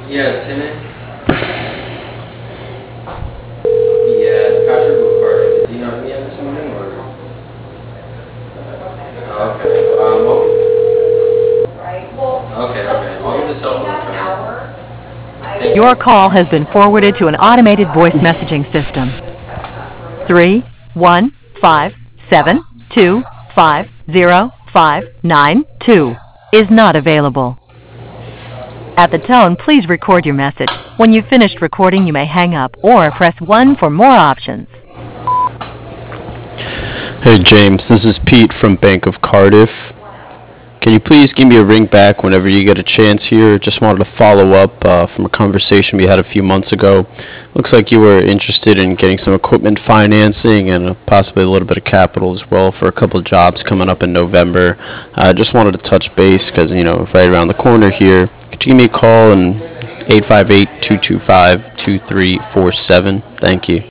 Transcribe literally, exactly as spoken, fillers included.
Yes, Timmy? Yes, Patrick Woodford. Do you know me this morning, or? Oh, okay. Um, well, okay, okay. I'll give the cell phone a try. Your call has been forwarded to an automated voice messaging system. Three one five seven two five zero five nine two is not available. At the tone, please record your message. When you've finished recording, you may hang up or press one for more options. Hey James, this is Pete from Bank of Cardiff. Can you please give me a ring back whenever you get a chance here? Just wanted to follow up uh, from a conversation we had a few months ago. Looks like you were interested in getting some equipment financing and uh, possibly a little bit of capital as well for a couple of jobs coming up in November. I uh, just wanted to touch base because, you know, right around the corner here. Could you give me a call and eight five eight, two two five, two three four seven? Thank you.